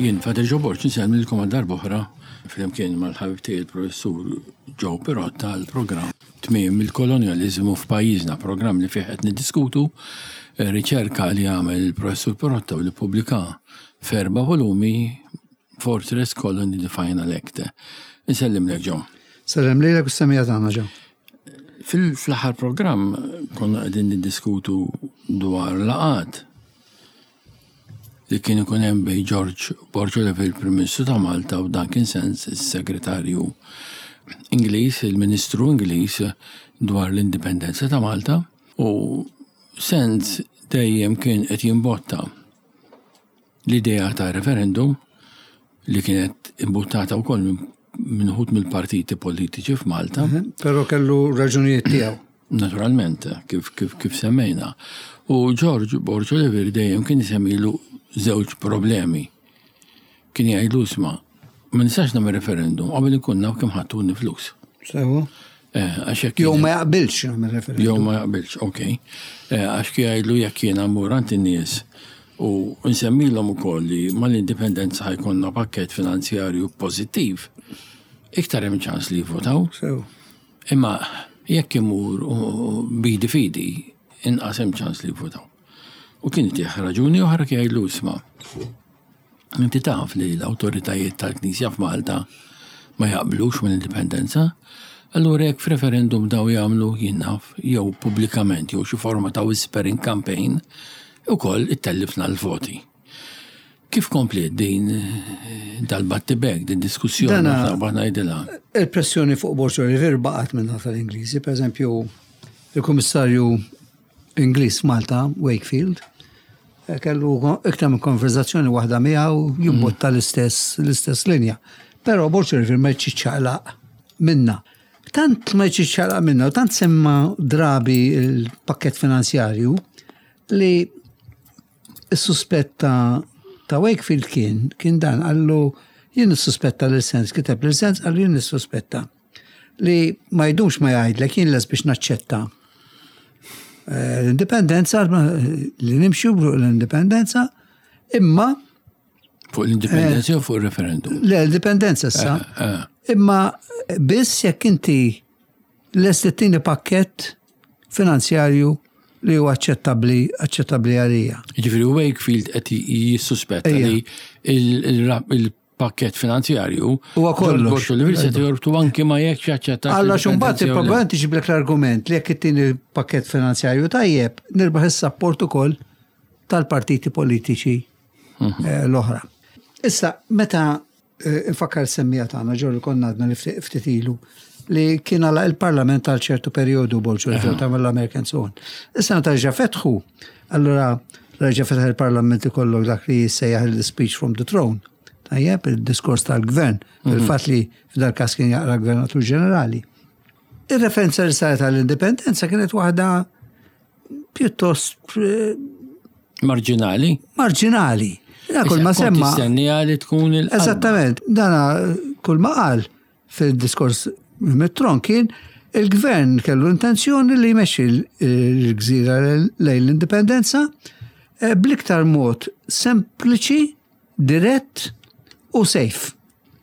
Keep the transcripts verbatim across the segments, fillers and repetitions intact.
Jien Fader Joe Borch nsemilkom għal darba oħra flimkien mal-ħabib tiegħi il-professur Joe Pirotta għall-programm Tmiem il-kolonjaliżmu f'pajjiżna, programm li fih qed niddiskutu riċerka li għamel il-professur Pirotta u li pubblika f'erba' volumi Fortress Colony the Final Act. Insellim lek Joe. Sellem lilek u s-semija tagħna Joe. Fil-aħħar programm konna qegħdin niddiskutu dwar laqgħat li kien ikun hemm bejn George Borjoleve il-Prim Ministru ta' Malta u Duncan Sens is-Segretarju Ingliż, il-Ministru Ingliż dwar l-indipendenza ta' Malta u Sens dejjem kien qed jimbotta l-idea ta' referendum li kienet imbuttata wkoll minn ħut mill-partiti politiċi f'Malta. Però kellu raġunijiet tiegħu. Naturalment, kif kif kif semmejna. U George Borjoleve dejjem kien isemmilu żewġ problemi. Kien jgħidu isma' ma nistax nagħmel referendum qabel ikun naf kemm ħattuni flus. Sewa. Għax jekk jew ma jaqbilx nagħmel referendum. Jew ma jaqbilx, okej. Għax kien jgħidu jekk jiena mmur għand in-nies u nsemmilhom ukoll li mal-indipendenza ħajkonna pakkett finanzjarju pożittiv, iktar hemm ċans li jivvotaw. Sewa. Imma jekk imur bidi fidi, inqas hemm ċans li jivvotaw. U kien tieħ raġuni oħra kien jgħidlu isma'. Inti taf li l-awtoritajiet tal-Knisja f'Malta ma jaqblux mill-indipendenza, allura jekk f'referendum daw jagħmlu jinnaf jew pubblikament jew xi forma ta' whispering campaign ukoll ittellifna l-voti. Kif komplet din dal-battibek, din diskussjoni ta' ngħidilha? Il-pressjoni fuq Borjoleve baqgħet minn ħafna l-Ingliżi, pereżempju il-Kummissarju Ingliż Malta, Wakefield, kellu iktar minn konverzazzjoni waħda miegħu jimbotta l-istess l-istess linja. Però Borjoleve ma jċiċċaqlaq minna. Tant ma jċiċċaqlaq minna u tant semma drabi il-pakkett finanzjarju li s-suspetta ta' Wakefield kien kien dan għallu jien s-suspetta l-sens, kiteb l-sens għallu jien s-suspetta li ma jdux ma jgħidlek jien les biex naċċetta l-indipendenza li nimxu l-indipendenza imma fuq l-indipendenza u fuq il-referendum. L-indipendenza sa imma biss jekk inti l-estettini pakket finanzjarju li huwa aċċettabbli aċċettabbli għalija. Ġifieri Wakefield qed jissuspetta li il-pakket finanzjarju huwa kollox. L-Università jorbtu anke ma jekk jaċċetta. Alla xumbat il-problema tiġiblek l-argument li jekk it-tieni pakket finanzjarju tajjeb nirbaħ is-sapport ukoll tal-partiti politiċi l-oħra. Issa meta infakkar semmija tagħna ġorri konna għadna li ftit ilu li kien għala il-parlament għal ċertu periodu Borjoleve ta' mill-American Zone. Issa meta ġa fetħu, allura ġa fetħu il-parlament ikollok dak li jissejjaħ il-speech from the throne. Tajjeb, il-diskors tal-gvern, il-fat li f'dal kas kien jaqra gvernatur ġenerali. Il-referenza li saret għall-indipendenza kienet waħda pjuttost marġinali. Marġinali. Kull ma semma. Tistenni għali tkun il- Esattament, dana kull ma qal fil-diskors mit-tron kien il-gvern kellu intenzjoni li jmexxi l-gżira lejn l-indipendenza bliktar mod sempliċi, dirett u safe.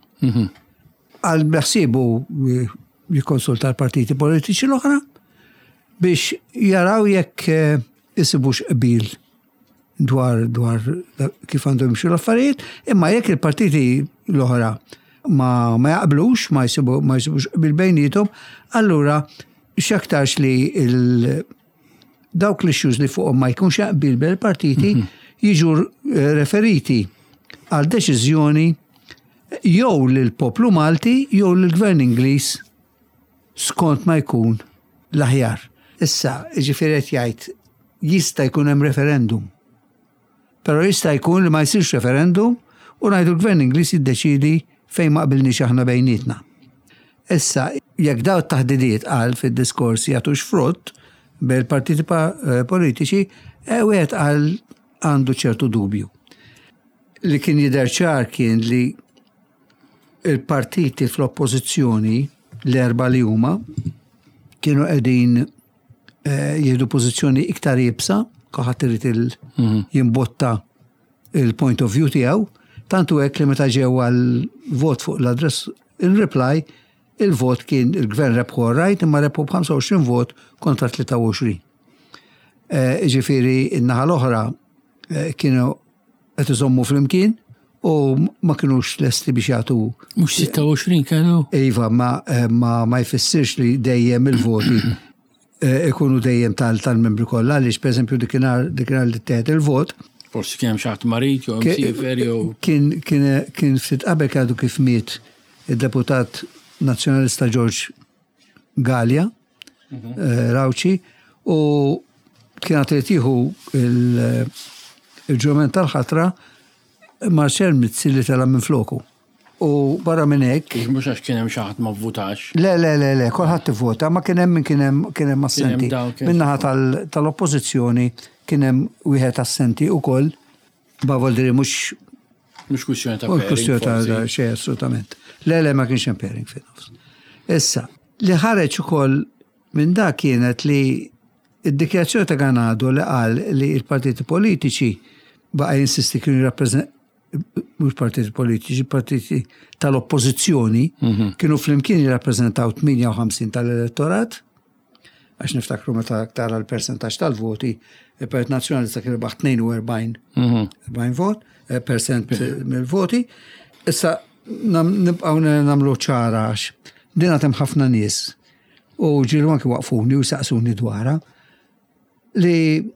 Għal beħsibu jikonsulta l-partiti politiċi l-oħra biex jaraw jekk jisibux qbil dwar dwar kif għandhom jimxu l-affarijiet, imma jekk il-partiti l-oħra ma ma jaqblux, ma jsibu ma jsibux qbil bejnietom, allura x'aktarx li il dawk l-issues li fuqhom ma jkunx jaqbil bil-partiti jiġu referiti għal deċiżjoni jew lill-poplu Malti jew lill-Gvern Ingliż skont ma jkun l-aħjar. Issa, ġifieri qed jgħid jista' jkun hemm referendum. Però jista' jkun li ma jsirx referendum u ngħidu l-Gvern Ingliż jiddeċiedi fejn ma qbilniex aħna bejnietna. Issa, jekk daw it-taħdidiet qal fid-diskors jagħtux frott bil-partiti politiċi, wieħed qal għandu ċertu dubju. Li kien jidher ċar kien li il-partiti fl-oppożizzjoni l-erba li huma kienu qegħdin jieħdu pożizzjoni iktar jibsa, kaħat irid il-jimbotta il-point of view tiegħu, Tantu hekk li meta ġew għal-vot fuq l-adress in-reply, il-vot kien il-gvern rebħu rajt imma rebħu b'ħamsa u għoxrin vot kontra tlieta u għoxrin. Ġifieri in-naħa l-oħra kienu qed iżommu flimkien u ma kinux lesti biex jagħtu. Mhux sitta u għoxrin kienu? Iva, ma ma jfissirx li dejjem il-voti ikunu dejjem tal-membri kollha għaliex pereżempju dikinhar dikinhar li teħed il-vot. Forsi kien hemm xi ħadd marit jew msiefer jew. Kien kien kien ftit qabel għadu kif miet id-deputat nazzjonalista George Gallia Rawċi u kien għatret jieħu il-ġurament tal-ħatra Marcel Mizzi li tela minn floku. U barra minn hekk. Mhux għax kien hemm xi ħadd ma vvutax. Le, le, le, le, kulħadd ivvota, ma kien hemm min kien hemm kien hemm assenti. Min-naħa tal-oppożizzjoni kien hemm wieħed assenti wkoll bavoldi mhux mhux kwistjoni ta' pairing. Kwistjoni ta' xejn assolutament. Le, le, ma kienx hemm pairing fin-nofs. Issa, li ħareġ ukoll minn dak kienet li id-dikjarazzjoni ta' Ganado li qal li l-partiti politiċi baqa' jinsisti kienu jirrappreżent mhux partiti politiċi, partiti tal-oppożizzjoni kienu flimkien jirrappreżentaw ħamsin u tmaniya tal-elettorat, għax niftakru meta aktar għal-persentaġġ tal-voti, il-Partit Nazzjonalista kien rebaħ tnejn u erbgħin vot, percent mill-voti. Issa nibqgħu nagħmlu ċara għax din hemm ħafna nies u ġielu anke waqfuni u saqsuni dwarha li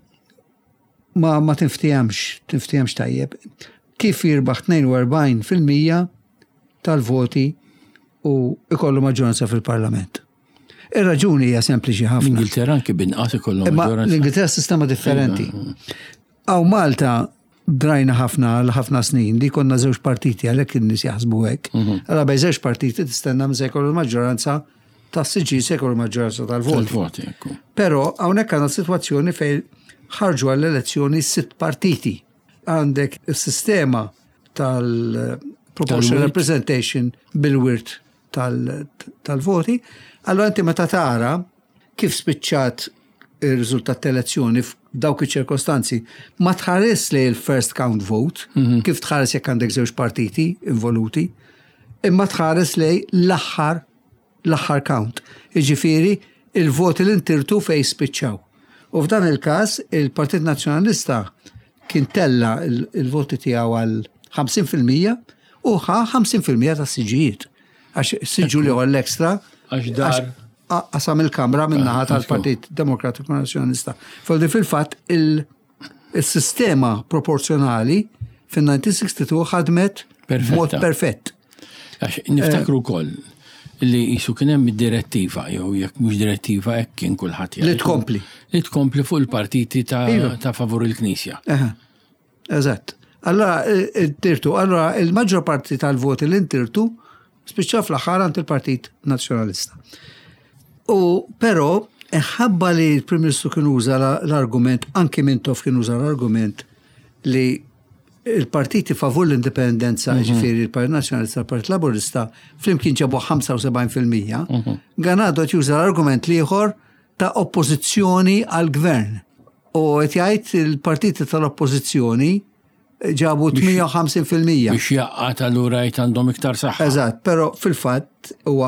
ma ma tinftihemx, tinftihemx tajjeb. Kif jirbaħ tnejn u erbgħin fil-mija tal-voti u ikollu maġġoranza fil-Parlament. Ir-raġuni hija sempliċi ħafna. L-Ingilterra anke binqas ikollu maġġoranza. L-Ingilterra sistema differenti. Aw Malta drajna ħafna l ħafna snin li konna żewġ partiti għalhekk in-nies jaħsbu hekk. Allora bej żewġ partiti tistenna se jkollu maġġoranza tas-siġġiel se jkollu maġġoranza tal-voti. Però hawnhekk għandna sitwazzjoni fejn ħarġu għall-elezzjoni sitt partiti. Għandek is-sistema tal-proportional representation bil-wirt tal-voti, allora inti meta tara kif spiċċat ir-riżultat tal-elezzjoni f'dawk iċ-ċirkostanzi ma tħares li l-first count vote, kif tħares jekk għandek żewġ partiti involuti, imma tħares li l-aħħar l-aħħar count. Jiġifieri il-voti li ntirtu fejn spiċċaw. U f'dan il-każ il-Partit Nazzjonalista kien tella il-voti tiegħu għal ħamsin fil-mija u ħa ħamsin fil-mija tas-siġijiet. Għax siġu li għal ekstra għax dar qasam il-Kamra minnaħa tal-Partit Demokratiku Nazzjonalista. Foldi fil-fatt il-sistema proporzjonali fin-nineteen sixty-two ħadmet mod perfett. Għax niftakru wkoll li jisu kien hemm id-direttiva jew jekk mhux direttiva hekk kien kulħadd li tkompli. Li tkompli fuq il-partiti ta' favur il-Knisja. Eżatt. Allora tirtu, allora il-maġġor parti tal-voti li ntirtu spiċċa fl-aħħar għand il-Partit Nazzjonalista. U però ħabba li l-Prim Ministru kien uża l-argument, anke Mintoff kien uża l-argument li il-partiti favur l-indipendenza, ġifieri il-Partit Nazzjonalista, il-Partit Laburista, flimkien ġabu ħamsa u sebgħin fil-mija, Ganado juża l-argument ieħor ta' oppożizzjoni għall-gvern. U qed jgħid il-partiti tal-oppożizzjoni ġabu tminja u ħamsin fil-mija. Biex jaqqat allura jgħid għandhom iktar saħħa. Eżatt, però fil-fatt huwa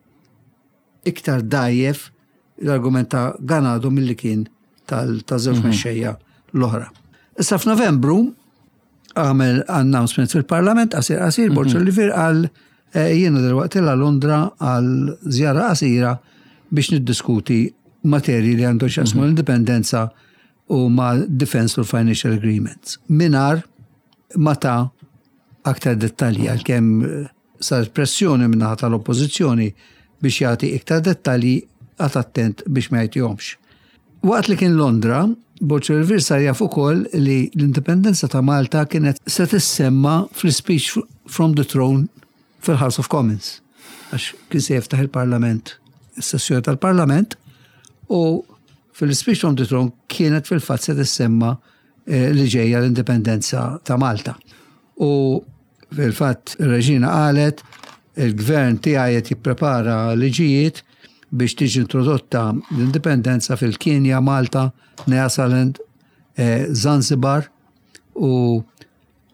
iktar dajjef l-argument ta' Ganado milli kien tal-żewġ mexxejja l-oħra. Issa f'Novembru għamel announcement fil-Parlament qasir qasir Borċa Olivier għal jiena delwaqt illa Londra għal żjara qasira biex niddiskuti materji li għandu x'jaqsmu l-indipendenza u ma' defense u financial agreements. Minar mata aktar dettalji għalkemm sar pressjoni minnaħa tal-oppożizzjoni biex jagħti iktar dettalji għat attent biex ma jgħidihomx. Waqt li kien Londra, Borċa Olivier sar jaf ukoll li l-indipendenza ta' Malta kienet se tissemma fl-speech from the throne fil-House of Commons. Għax kien se jiftaħ il-Parlament, is-sessjoni tal-Parlament, u fil-speech from the throne kienet fil-fatt se tissemma li ġejja l-indipendenza ta' Malta. U fil-fatt ir-Reġina qalet il-gvern tiegħi qed jipprepara liġijiet biex tiġi introdotta l-indipendenza fil-Kenja, Malta, Nyasaland, Zanzibar u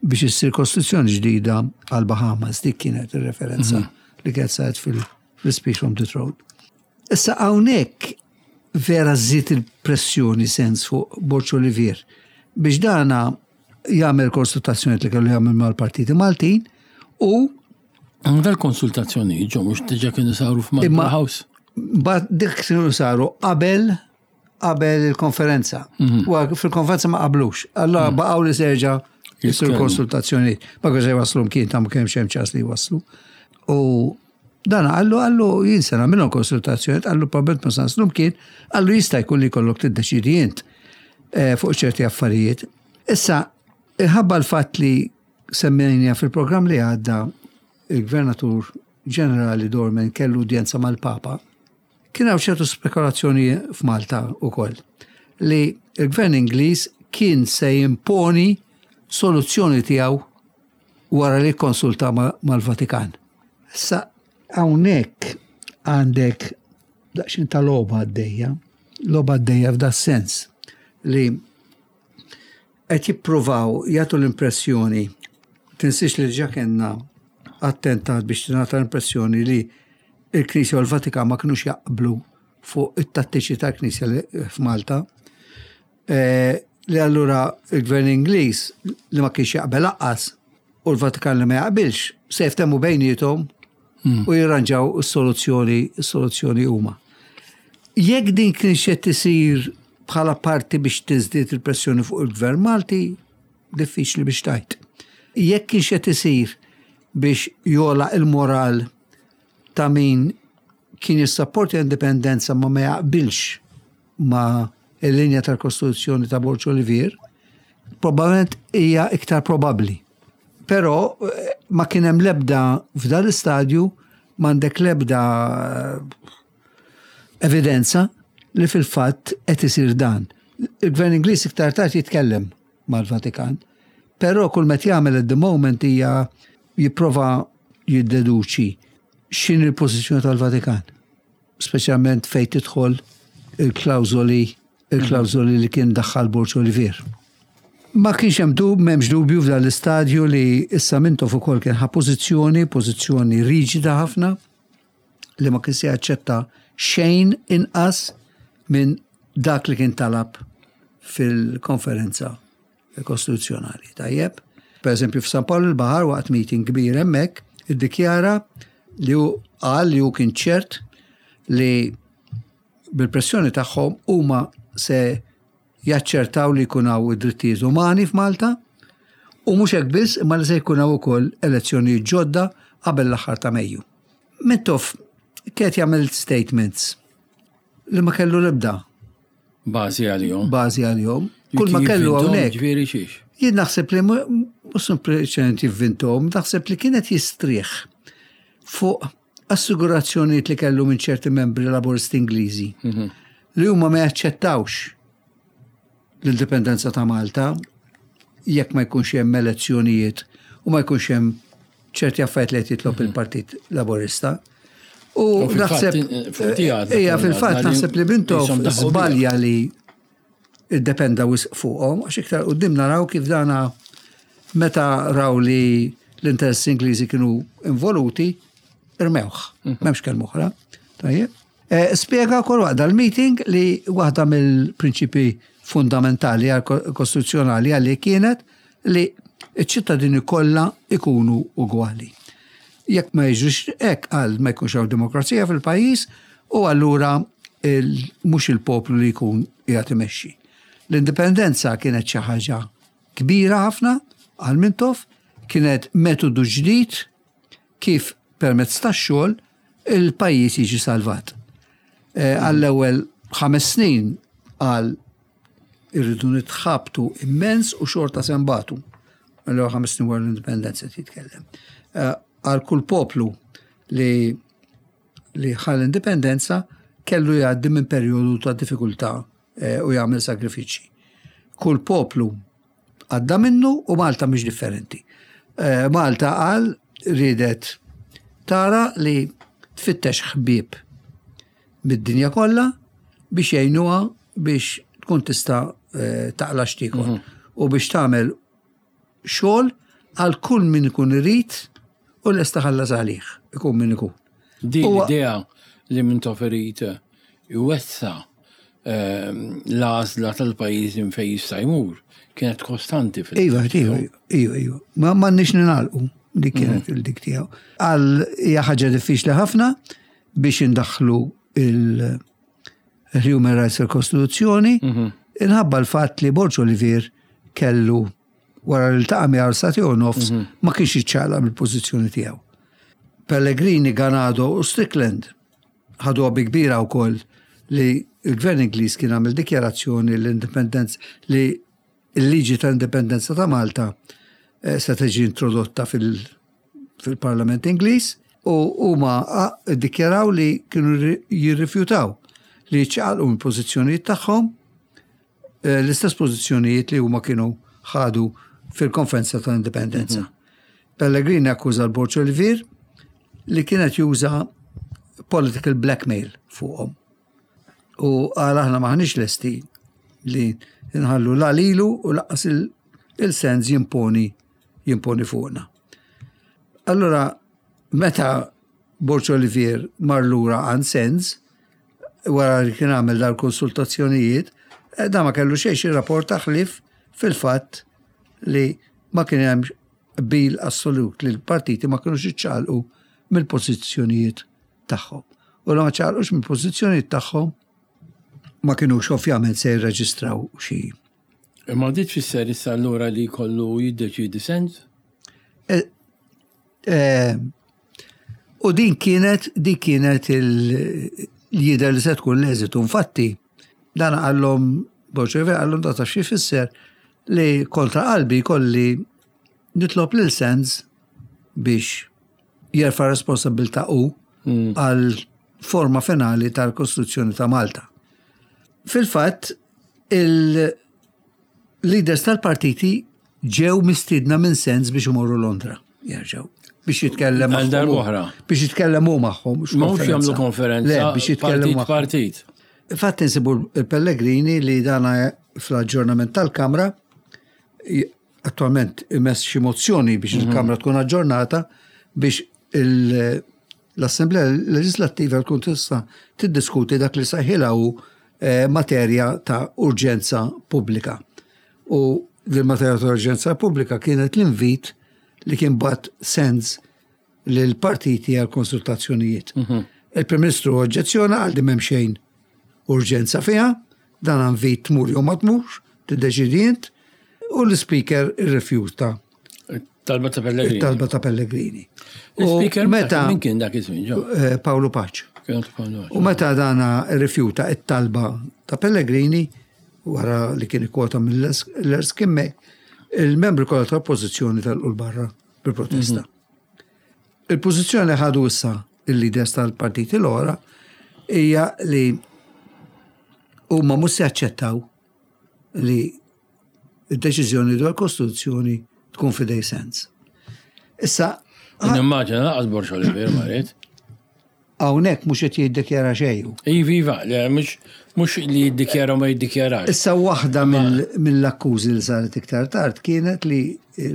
biex issir kostituzzjoni ġdida għal Bahamas, dik kienet ir-referenza li kienet saret fil-Speech from the Throne. Issa hawnhekk vera żied il-pressjoni sens fuq Borċ Olivier biex dana jagħmel konsultazzjoni li kellu jagħmel mal-partiti Maltin u dal-konsultazzjoni ġo mhux diġà kienu saru f'Malta House. Bad dik kienu saru qabel qabel il-konferenza. U fil-konferenza ma qablux. Allora baqgħu li serġa' jisir konsultazzjoni. Ma għax waslu kien ta' kemm xemm ċas li waslu. U dan għallu għallu jinsena minnhom konsultazzjoni, għallu probabbilment ma sanslu kien, għallu jista' jkun li jkollok tiddeċidi int fuq ċerti affarijiet. Issa ħabba l-fatt li semmejnija fil-programm li għadda il-Gvernatur Ġenerali Dorman kellu udjenza mal-Papa, kien hawn ċertu spekulazzjoni f'Malta wkoll li il-Gvern Ingliż kien se jimponi soluzzjoni tiegħu wara li konsulta mal-Vatikan. Issa hawnhekk għandek daqsxejn ta' logħba għaddejja, logħba għaddejja f'da sens li qed jippruvaw jagħtu l-impressjoni, tinsix li ġa kellna attentat biex tingħata l-impressjoni li il-Knisja u l-Vatikan ma kinux jaqblu fuq it-tattiċi tal-Knisja f'Malta, li allura il-Gvern Ingliż li ma kienx jaqbel laqqas u l-Vatikan li ma jaqbilx se jiftehmu bejniethom u jirranġaw is-soluzzjoni is-soluzzjoni huma. Jekk din kien xed isir bħala parti biex tiżdied il-pressjoni fuq il-Gvern Malti, diffiċli biex tajt. Jekk kien xed isir biex jola il-moral ta' min kien jissapporti indipendenza ma ma jaqbilx ma il-linja tal-Kostituzzjoni ta' Borċ Olivier, probablement hija iktar probabbli. Però ma kien hemm l-ebda f'dan l-istadju m'għandek l-ebda evidenza li fil-fatt qed isir dan. Il-Gvern Ingliż iktar tard jitkellem mal-Vatikan, però kull met jagħmel at the moment hija jipprova jiddeduċi x'in il-pożizzjoni tal-Vatikan, speċjalment fejn tidħol il-klawżoli il-klawżoli li kien daħħal Borċ Olivier. Ma kienx hemm dub, m'hemmx dubju f'dan l-istadju li issa Mintoff ukoll kien ħa pożizzjoni, pożizzjoni riġida ħafna li ma kien se jaċċetta xejn inqas minn dak li kien talab fil-konferenza kostituzzjonali. Tajjeb? Per eżempju f'San Pawl il-Baħar waqt meeting kbir hemmhekk iddikjara li hu qal li hu kien ċert li bil-pressjoni tagħhom huma se jaċċertaw li jkun hawn id-drittijiet umani f'Malta u mhux hekk biss imma li se jkun hawn ukoll elezzjonijiet ġodda qabel l-aħħar ta' Mejju. Mintoff kien jagħmel statements li ma kellu l-ebda bażi għalihom. Bażi għalihom. Kull ma kellu hawnhekk. Ġifieri xiex. Jien naħseb li mhux sempliċement jivvintom, naħseb li kienet jistrieħ fuq assigurazzjonijiet li kellu minn ċerti membri laboristi Ingliżi li huma ma jaċċettawx l-indipendenza ta' Malta jekk ma jkunx hemm elezzjonijiet u ma jkunx hemm ċerti affarijiet li qed jitlob il-Partit Laborista. U naħseb hija fil-fatt naħseb li Mintoff żbalja li iddependa wisq fuqhom għax iktar quddiem naraw kif dana meta raw li l-interessi Ingliżi kienu involuti irmewħ, m'hemmx kelm oħra. Tajjeb. Spjega wkoll waqt dal-meeting li waħda mill-prinċipi fundamentali kostituzzjonali għalli kienet li ċ-ċittadini kollha ikunu ugwali. Jekk ma jiġrix hekk għal ma jkunx hawn demokrazija fil-pajjiż u allura mhux il-poplu li jkun qiegħed imexxi. L-indipendenza kienet xi ħaġa kbira ħafna għal Mintoff, kienet metodu ġdid kif permezz tax-xogħol il-pajjiż jiġi salvat. Għall-ewwel ħames snin għal irridu nitħabtu immens u xorta sembatu. Għall-ewwel ħames snin wara l-indipendenza titkellem. Għal kull poplu li li ħal indipendenza kellu jgħaddi minn perjodu ta' diffikultà u jagħmel sagrifiċċji. Kull poplu għadda minnu u Malta mhix differenti. Malta qal ridet tara li tfittex ħbieb mid-dinja kollha biex jgħinuha biex tkun tista' taqla xtikol u biex tagħmel xogħol għal kull min ikun irid u l-estaħallas għalih, ikun min ikun. Di l-idea li minn toferit iwessa l-għażla tal-pajjiż fejn jista' jmur kienet kostanti fil- Iva, iva, iva, iva. Ma m'għandniex ningħalqu dik kienet il-dik tiegħu. Għal hija ħaġa diffiċli ħafna biex indaħħlu il-Human Rights fil-Kostituzzjoni, inħabba l-fatt li Borġ Olivier kellu wara l-taqa' miegħu stati u nofs ma kienx jiċċaqlaq mill-pożizzjoni tiegħu. Pellegrini, Ganado u Strickland ħadu bi kbira wkoll li l-Gvern Ingliż kien għamil dikjarazzjoni l-indipendenza li l-liġi tal-indipendenza ta' Malta se tiġi introdotta fil-Parlament Ingliż u huma ddikjaraw li kienu jirrifjutaw li jċaqalqu mill-pożizzjonijiet tagħhom l-istess pożizzjonijiet li huma kienu ħadu fil-konferenza tal-indipendenza. Pellegrini akkuża l-Borġ Olivier li kienet juża political blackmail fuqhom. U għal aħna maħniex lesti li nħallu la lilu u laqqas il-sens jimponi jimponi fuqna. Allora, meta Borġ Olivier marlura għan sens, wara li kien għamel dar konsultazzjonijiet, da ma kellu xejn xi rapport taħlif fil-fatt li ma kien hemm bil assolut li l-partiti ma kienux iċċaqalqu mill-pożizzjonijiet tagħhom. U la ma ċaqalqux mill-pożizzjonijiet tagħhom ma kienux ovvjament se jirreġistraw xi. Ma dit fisser issa allura li kollu jiddeċidi sens? U din kienet din kienet il-jidher li se tkun l-eżitu. Infatti, dan għallhom Borġ Olivier għallhom data xi fisser li kontra qalbi kolli nitlob lil sens biex jerfa' responsabilità u għal forma finali tal-Kostituzzjoni ta' Malta. Fil-fatt, il-leaders tal-partiti ġew mistiedna minn sens biex imorru Londra, jerġgħu, biex jitkellem magħhom. Biex jitkellmu magħhom. Mhux jagħmlu konferenza biex jitkellmu partit. Fatt insibu il-Pellegrini li dana fl-aġġornament tal-Kamra attualment imess xi mozzjoni biex il-Kamra tkun aġġornata biex l-Assemblea Leġislattiva tkun tista' tiddiskuti dak li saħħilha u materja ta' urġenza pubblika. U l-materja ta' urġenza pubblika kienet l-invit li kien bat sens l-partiti għal konsultazzjonijiet. Il-Prim Ministru oġġezzjona għal di m'hemm xejn urġenza fiha, dan invit tmur jew ma tmurx, tiddeċidient, u l-Speaker irrifjuta. Talba ta' Pellegrini. Talba ta' Pellegrini. Il-Speaker meta min kien dak ismin ġo? Paolo Paċ. U meta dana rifjuta it-talba ta' Pellegrini, wara li kien ikkwota mill-Ers Kimme, il-membri kollha tal-oppożizzjoni tal-qul barra bil-protesta. Il-pożizzjoni ħadu issa il-leaders tal-partiti l-ora hija li huma mhux se jaċċettaw li d-deċiżjoni dwar Kostituzzjoni tkun fidej sens. Issa nimmaġina laqas Borġ Olivier marit. Hawnhekk mhux qed jiddikjara xejn. Iva, iva, mhux mhux li jiddikjara ma jiddikjarax. Issa waħda mill-akkużi li saret iktar tard kienet li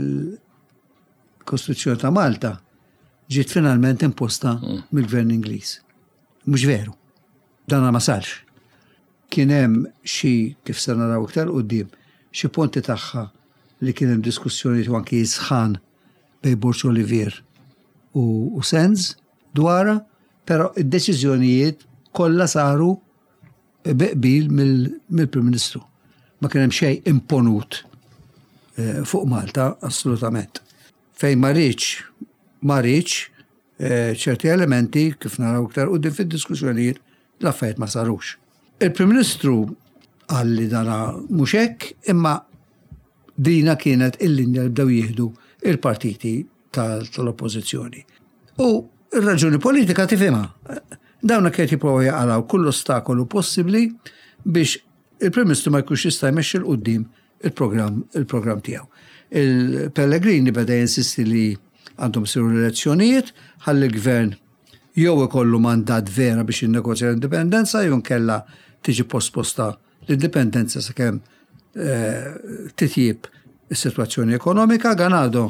l-Kostituzzjoni ta' Malta ġiet finalment imposta mill-Gvern Ingliż. Mhux veru. Dan ma sarx. Kien hemm xi kif se naraw iktar quddiem xi punti tagħha li kien hemm diskussjonijiet u anki sħan bejn Borġ Olivier u Sens dwarha, però id-deċiżjonijiet kollha saru beqbil mill-Prim Ministru. Ma kien hemm xejn imponut fuq Malta assolutament. Fejn ma rridx ma rridx ċerti elementi kif naraw iktar quddiem fid-diskussjonijiet l-affarijiet ma sarux. Il-Prim Ministru għalli dana mhux hekk, imma dina kienet il-linja li bdew jieħdu il-partiti tal-oppożizzjoni. U il-raġuni politika tifhimha. Dawna kien jipprova jaqalaw kull ostakolu possibbli biex il-Prim Ministru ma jkunx jista' jmexxi l qudiem il-programm il-programm tiegħu. Il-Pellegrini beda jinsisti li għandhom isiru l-elezzjonijiet, ħalli l-Gvern jew ikollu mandat vera biex jinnegozja l-indipendenza jew nkella tiġi posposta l-indipendenza sakemm titjib is-sitwazzjoni ekonomika. Ganado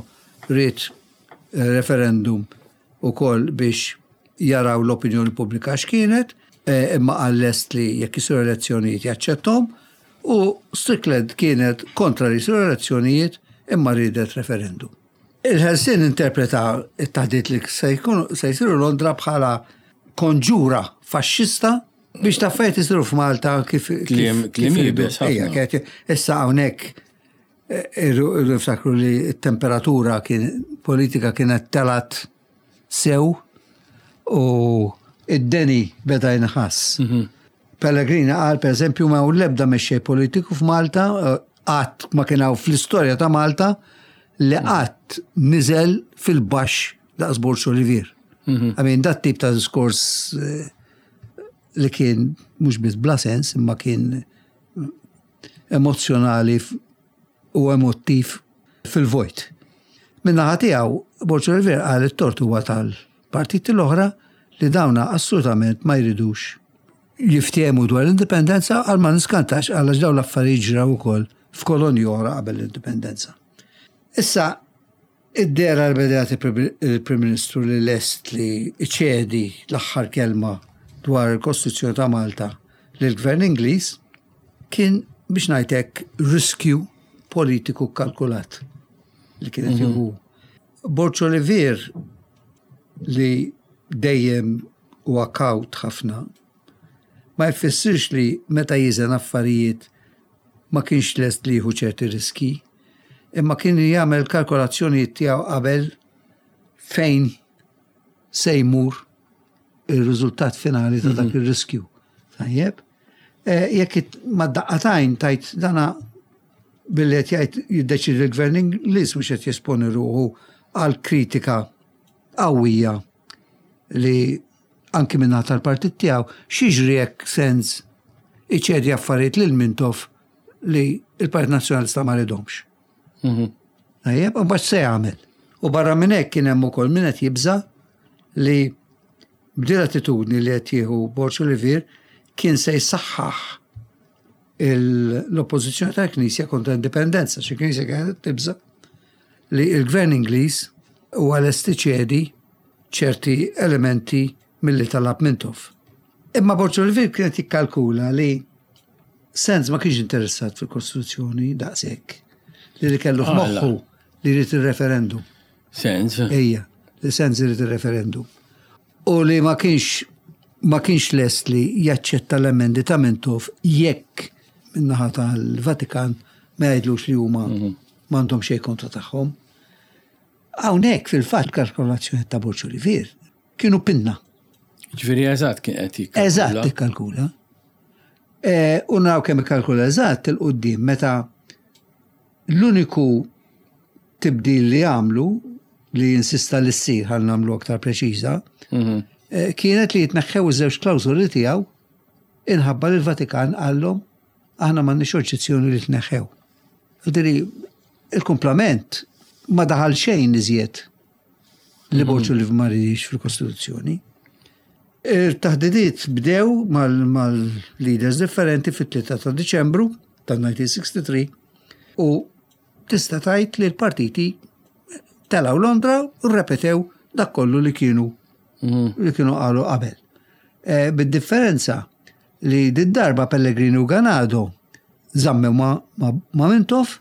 rrit referendum ukoll biex jaraw l-opinjoni pubblika x'kienet, imma għall-est li jekk jisiru elezzjonijiet jaċċettom, u Strickland kienet kontra li jisiru elezzjonijiet imma ridet referendum. Il-Helsin interpreta it-taħdiet li se jsiru Londra bħala konġura faxxista biex taffajt jisiru f'Malta kif Kliem jibes ħafna. Issa hawnhekk irriftakru li t-temperatura politika kienet telat sew u id-deni beda jinħass. Pellegrini qal per eżempju ma' u l-ebda mexxej politiku f'Malta, qatt ma kienaw fl-istorja ta' Malta li qatt niżel fil-baxx daqs Borċ Olivier. Għamin dat tip ta' diskors li kien mhux biss bla sens, imma kien emozjonali u emottiv fil-vojt. Minna ħatijaw, Borċ Olivier qal it-tort huwa tal-partiti l-oħra li dawna assolutament ma jridux jiftiemu dwar l-indipendenza għal ma niskantax għal daw l-affarijiet ġraw ukoll f'kolonji oħra qabel l-indipendenza. Issa, id-dera l-bedjat il-Prim Ministru li lest li iċedi l-aħħar kelma dwar il-Kostituzzjoni ta' Malta lill-Gvern Ingliż kien biex ngħidlek riskju politiku kalkulat li kienet jieħu. Borċ Olivier li dejjem huwa kawt ħafna ma jfissirx li meta jiżen affarijiet ma kienx lest li jieħu ċerti riski, imma kien jagħmel kalkolazzjonijiet tiegħu qabel fejn se jmur ir-riżultat finali ta' dak ir-riskju. Tajjeb? Jekk ma daqqatajn tajt dana billi qed jgħid jiddeċidi l-Gvern Ingliż mhux qed jesponi ruħu għal kritika qawwija li anki minna tal-partit tiegħu xiġri jekk sens iċedi affarijiet lil Mintoff li il-Partit Nazzjonalista ma ridhomx. Tajjeb, u se jagħmel. U barra minn hekk kien hemm ukoll min qed jibża li b'din attitudni li qed jieħu Borċ Olivier kien se jsaħħaħ l-oppożizzjoni tal-Knisja kontra l-indipendenza. Xi Knisja kienet tibża li l-Gvern Ingliż huwa lest iċedi ċerti elementi milli talab Mintoff. Imma Borċ Olivier kienet jikkalkula li Sens ma kienx interessat fil-Kostituzzjoni daqshekk li li kellu f'moħħu li jrid ir-referendum. Sens? Ejja, li Sens jrid ir-referendum. U li ma kienx ma kienx lest li jaċċetta l-emendi ta' Mintoff jekk min-naħa tal-Vatikan ma jgħidlux li huma m'għandhom xejn kontra tagħhom. Hawnhekk fil-fatt kalkolazzjoni ta' Borċ Olivier kienu pinna. Ġifieri eżatt kien qed jikkalkula. Eżatt ikkalkula. U naw kemm ikkalkula eżatt il-qudiem meta l-uniku tibdil li għamlu li jinsista li ssir ħal nagħmlu aktar preċiża kienet li jitneħħew iż-żewġ klawżoli tiegħu inħabba li l-Vatikan qallhom aħna m'għandniex oġġezzjoni li tneħħew. Qudri il-kumplament ma daħal xejn iżjed li Borċ Olivier ma rridix fil-Kostituzzjoni. Il-taħdidiet bdew mal-leaders differenti fit-tlieta ta' Diċembru tal-nineteen sixty-three u tista' tgħid li l-partiti telgħu Londra u rrepetew dak kollu li kienu li kienu qalu qabel. Bid-differenza li d-darba Pellegrini u Ganado żammew ma' Mintoff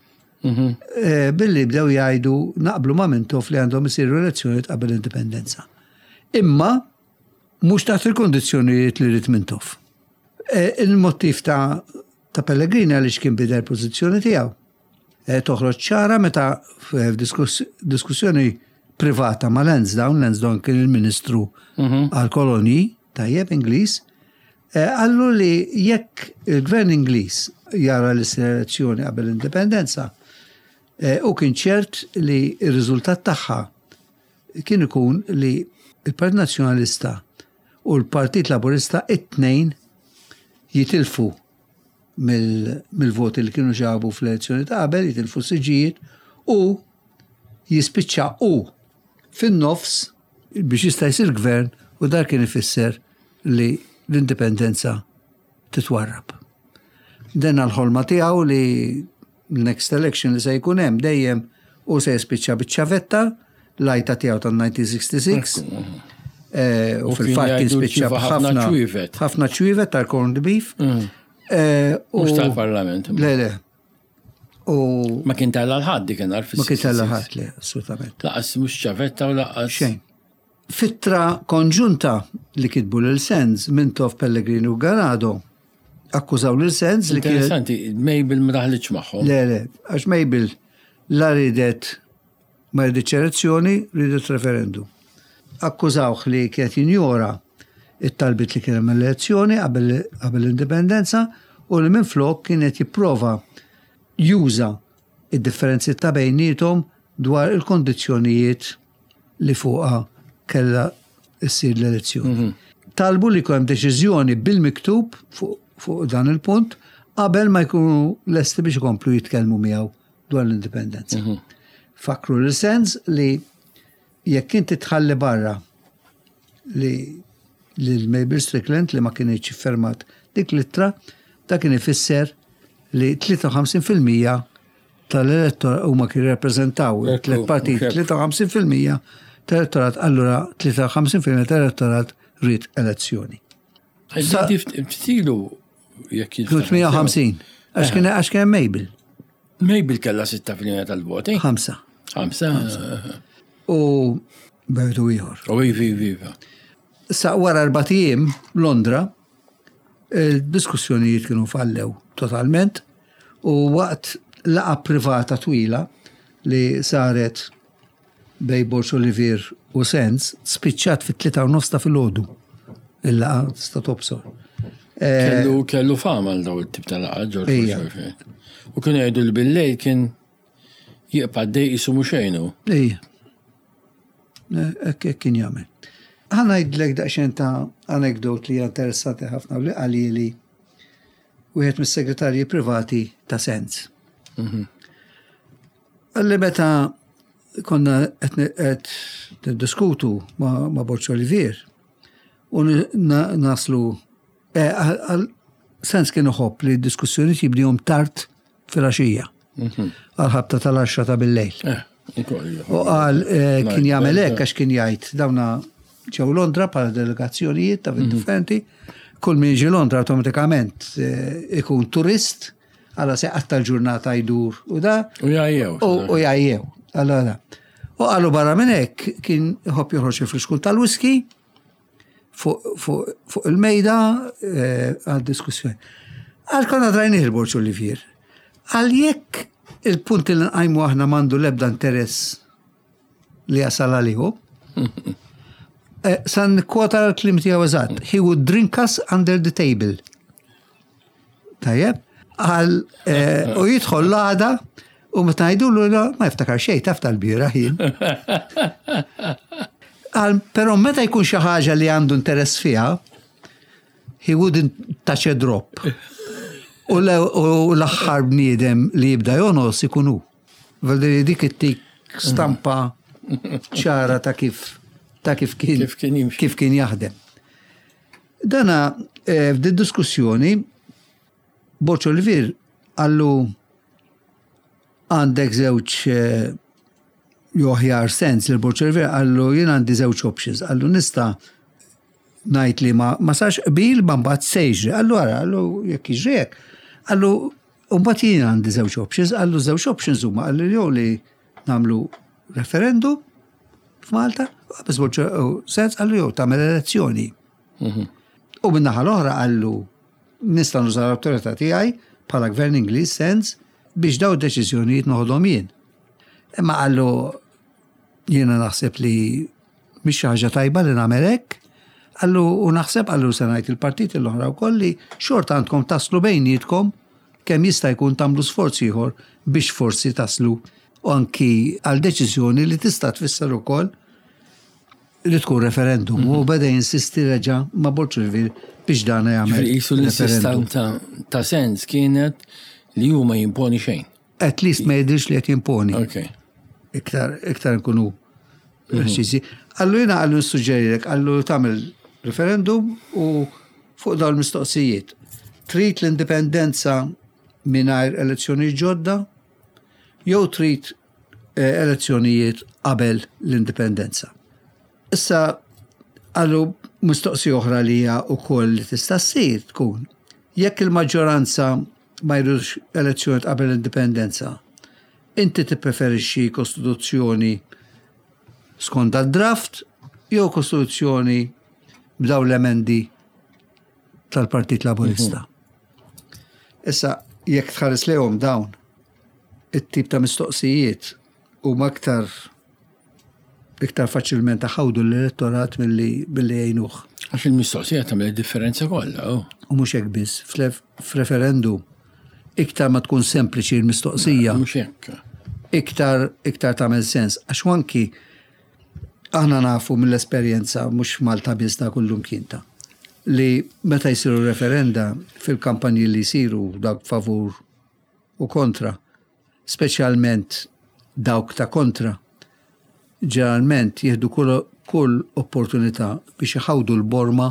billi bdew jgħidu naqblu ma' Mintoff li għandhom isiru elezzjonijiet qabel l-indipendenza. Imma mhux taħt il-kondizzjonijiet li rrid Mintoff. Il-mottiv ta' ta' Pellegrini għaliex kien bidel pożizzjoni tiegħu. Toħroġ ċara meta f'diskussjoni privata ma' Lansdowne, Lansdowne kien il-Ministru għal-Kolonji tajjeb Ingliż, għallu li jekk il-Gvern Ingliż jara l-elezzjoni qabel l-indipendenza u kien ċert li r-riżultat tagħha kien ikun li il-Partit Nazzjonalista u l-Partit Laburista it-tnejn jitilfu mill-voti li kienu ġabu fl-elezzjoni ta' qabel, jitilfu s-siġijiet u jispiċċa u fin-nofs biex jista' jsir gvern u dar kien ifisser li l-indipendenza titwarrab. Den għal-ħolma tiegħu li l-next election li se jkun hemm dejjem u se jispiċċa biċ-ċavetta, l-ajta tiegħu tan-nineteen sixty-six. U fil-fatt kien spiċċa b'ħafna ċwivet. ħafna ċwivet tal-corned beef. Mhux tal-Parlament. Le, le. Ma kien tal-ħadd dik kien għarf. Ma kien tal-ħadd, le, assolutament. Laqas mhux ċavetta u laqas. Xejn. Fittra konġunta li kitbu lil Sands minn Toff Pellegrini u Garado akkużaw lil Sands li kien. Interessanti, Mabel ma daħlitx magħhom. Le, le, għax Mabel la ridet ma ridet elezzjoni, ridet referendum. Akkużawh li kienet jinjora it-talbit li kien hemm elezzjoni qabel l-indipendenza u li minflok kienet jipprova juża id-differenzi ta' bejnietom dwar il-kondizzjonijiet li fuqha kella issir l-elezzjoni. Talbu li hemm deċiżjoni bil-miktub fuq dan il-punt qabel ma jkunu lesti biex ikomplu jitkellmu miegħu dwar l-indipendenza. Fakru l-sens li jekk inti tħalli barra li l-Mabel Strickland li ma kienx fermat dik l-ittra, da kien ifisser li tlieta u ħamsin fil-mija tal-elettorat huma kien jirrappreżentaw tliet partit tlieta u ħamsin fil-mija tal-elettorat, allura tlieta u ħamsin fil-mija tal-elettorat rid elezzjoni. Ftilu jekk tmija u ħamsin għax kien Mabel. Mabel kellha sitta fil-mija tal-voti? Ħamsa. Ħamsa. U bejtu ieħor. U ivi, ivi. Sa wara arbatijiem Londra, il-diskussjonijiet kienu fallew totalment u waqt laqa privata twila li saret bej Borċ Olivier u Sands spiċċat fit-tlieta u nofs ta' filgħodu il-laqa sta tobsor. Kellu kellu fama għal daw it-tip ta' laqa George. U kienu jgħidu li bil-lejl kien jieqpa' dej isu mhux xejnu. Ejja. Hekk kien jagħmel. Ħana jgħidlek daqsxejn ta' anekdot li interessanti ħafna li għalili wieħed mis-segretarji privati ta' Sands. Għalli meta konna qed diskutu ma' Borċ Olivier u naslu Sands kienu ħobb li d-diskussjoni jibdihom tard fil-għaxija għal-ħabta tal-għaxra ta' bil-lejl. U għal kien jagħmel hekk għax kien jgħid dawna ġew Londra bħala delegazzjonijiet ta' differenti, kull min jiġi Londra automatikament ikun turist, għala seqqat tal-ġurnata jdur u da. U jgħajjew. U jgħajjew. U għallu barra minn hekk kien ħobb joħroġ il-friskun tal-whisky fuq il-mejda għal-diskussjoni. Għal konna drajni il-Borċ Olivier. Għal jekk il-punt li nqajmu aħna mandu lebda interess li jasal għalihu, san kwota l-klim tiegħu eżatt. He would drink us under the table. Tajjeb? Għal u jidħol l-għada u meta ngħidulu ma jiftakar xejn taf tal-bira ħin. Għal però meta jkun xi ħaġa li għandu interess fiha, he wouldn't touch a drop. U l-aħħar bniedem li jibda jonos ikun hu. Valderi dik it-tik stampa ċara ta' kif ta' kif kien kif kien jaħdem. Dana f'di diskussjoni Borċ Olivier għallu għandek żewġ joħjar Sands li Borċ Olivier għallu jien għandi żewġ options. Għallu nista' ngħid li ma ma sarx qbil ma mbagħad sejġri. Għallu ara, għallu jekk jiġri hekk. Għallu mbagħad jien għandi żewġ options, għallu żewġ options huma għallu jew li nagħmlu referendum f'Malta, għabis Borċ Sands għallu jew tagħmel elezzjoni. U min-naħa l-oħra għallu nista' nuża l-awtorità tiegħi bħala Gvern Ingliż Sands biex daw deċiżjonijiet noħodhom jien. Imma għallu jiena naħseb li mhix xi ħaġa tajba li nagħmel hekk, għallu u naħseb għallu se ngħid il-partit l-oħra wkoll li xort għandkom taslu bejnietkom kemm jista' jkun tagħmlu sforz ieħor biex forsi taslu u anki għal deċiżjoni li tista' tfisser ukoll li tkun referendum u beda jinsisti reġa' ma' Borċ Olivier biex dana jagħmel. Isu l-insistenza ta' Sands kienet li hu ma jimponi xejn. At least ma jidhirx li qed jimponi. Okay. Iktar iktar nkunu preċiżi. Allu jiena għallu nissuġġerilek għallu tagħmel referendum u fuq dawn il-mistoqsijiet. Trid l-indipendenza mingħajr elezzjoni ġodda jew trid elezzjonijiet qabel l-indipendenza. Issa għallu mistoqsi oħra li hija wkoll li tista' ssir tkun jekk il-maġġoranza ma jridux elezzjonijiet qabel l-indipendenza, inti tippreferixxi kostituzzjoni skont draft jew kostituzzjoni b'daw l-emendi tal-Partit Laburista. Issa, jekk tħares lehom dawn, it-tip ta' mistoqsijiet huma aktar iktar faċilment taħawdu l-elettorat milli billi jgħinuh. Għax il-mistoqsija tagħmel differenza kollha. U mhux hekk biss, f'referendum iktar ma tkun sempliċi l-mistoqsija. Mhux hekk. Iktar iktar tagħmel sens għax anki aħna nafu mill-esperjenza mhux Malta biss ta' kullum kienta li meta jsiru referenda fil-kampanji li jsiru dawk favur u kontra, speċjalment dawk ta' kontra, ġeneralment jieħdu kull, kull opportunità biex iħawdu l-borma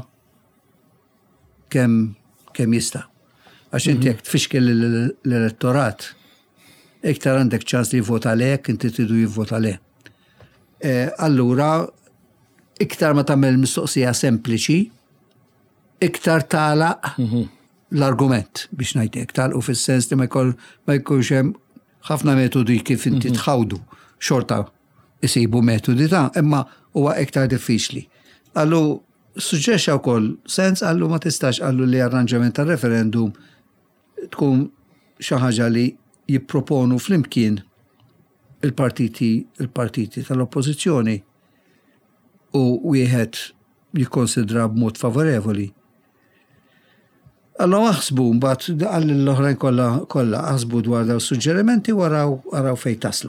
kemm kemm jista'. Għax inti jekk tfixkel l-elettorat, iktar għandek ċans li jivvota lek, inti tridu jivvota le. E, allura, iktar ma tagħmel mistoqsija sempliċi, iktar tagħlaq l-argument biex ngħidlek, tagħlqu fis-sens li ma jkunx hemm ħafna metodi kif inti tħawdu xorta isibu metodi ta' imma huwa iktar diffiċli. Allu suġġexa wkoll sens allu ma tistax allu li arranġament tar-referendum tkun xi ħaġa li jipproponu flimkien il-partiti il-partiti tal-oppożizzjoni u wieħed jikkonsidra b'mod favorevoli. Allora aħsbu mbagħad għall l-oħrajn kollha kollha aħsbu dwar daw suġġerimenti waraw waraw fejn taslu.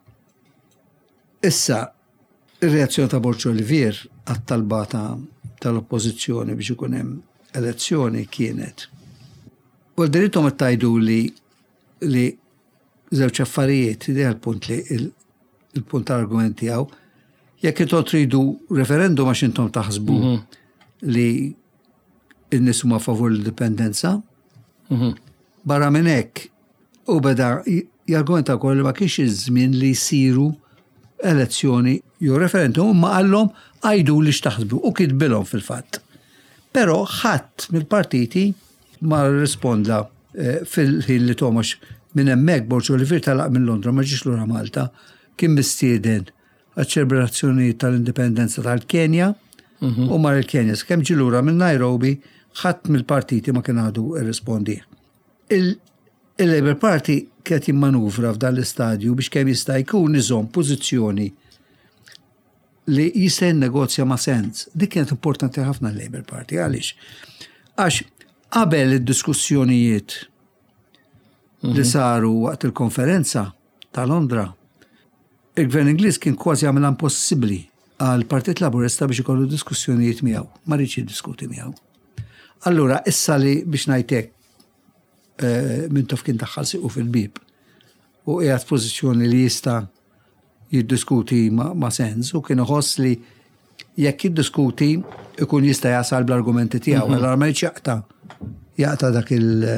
Issa ir-reazzjoni ta' Borġ Olivier għat-talba tal-oppożizzjoni biex ikun hemm elezzjoni kienet. U drittom tajdu li li żewġ affarijiet idea l-punt li il-punt tal-argumenti tiegħu jekk intom tridu referendum għax intom taħsbu li in-nies huma favur l-indipendenza, barra minn hekk u beda jargumenta wkoll li ma kienx iż-żmien li jsiru elezzjoni jew referendum ma qallhom għajdu li x'taħsbu u kitbilhom fil-fatt. Però ħadd mill-partiti ma risponda fil-ħin li Tomax minn hemmhekk Borġ Olivier talaq minn Londra ma ġiex lura Malta kien mistieden għaċ-ċelebrazzjoni tal-indipendenza tal-Kenja u mar il-Kenja kemm ġie lura minn Nairobi ħadd mill-partiti ma kien għadu irrispondi. Il-Labour Party kienet jimmanuvra f'dan l-istadju biex kemm jista' jkun iżomm pożizzjoni li jista' jinnegozja ma' sens. Dik kienet importanti ħafna l-Labour Party għaliex. Għax qabel id-diskussjonijiet li saru waqt il-konferenza ta' Londra, il-Gvern Ingliż kien kważi għamilha impossibbli għal Partit Laburista biex ikollu diskussjonijiet miegħu, ma rridx jiddiskuti miegħu. Allura issa li biex ngħidlek minn tof kien daħħal siqu fil-bib u qiegħed pożizzjoni li jista' jiddiskuti ma' sens u kien iħoss li jekk jiddiskuti ikun jista' jasal bl-argumenti tiegħu, allura ma jaqta' jaqta' dak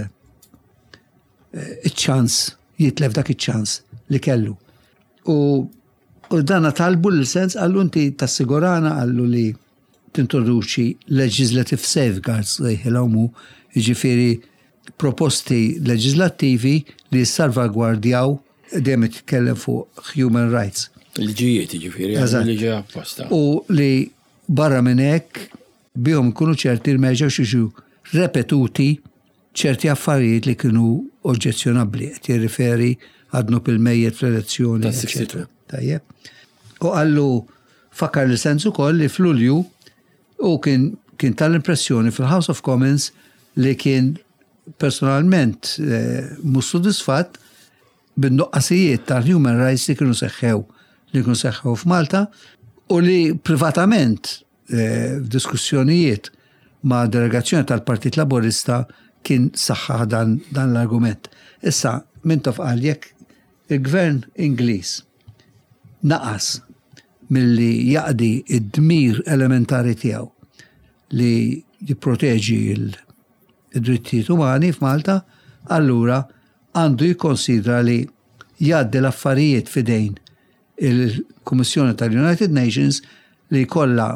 il-ċans, jitlef dak iċ-ċans li kellu. U U dana talbu l-sens għallu inti tassigurana għallu li tintroduċi legislative safeguards jħilawmu ġifiri proposti legislativi li salvagwardjaw dejjem titkellem fuq human rights. Il-ġijiet ġifiri, li ġeja apposta. U li barra minn hekk bihom kunu ċerti li ma jerġgħux jiġu repetuti ċerti affarijiet li kienu oġġezzjonabbli qed jirriferi għadnu pil-mejjed fl-elezzjoni. Tajjeb. U għallu fakkar li sens ukoll li f'Lulju u kien kien tal-impressjoni fil-House of Commons li kien personalment eh, mhux sodisfatt bin-nuqqasijiet tal-human rights li kienu seħħew li kienu seħħew f'Malta u li privatament eh, f'diskussjonijiet ma' delegazzjoni tal-Partit Laburista kien saħħaħ dan, dan l-argument. Issa, minn tof qal jekk il-Gvern Ingliż naqas milli jaqdi id-dmir elementari tiegħu li jipproteġi l-drittijiet umani f'Malta, allura għandu jikkonsidra li jgħaddi l-affarijiet fidejn il-Kummissjoni tal-United Nations li kollha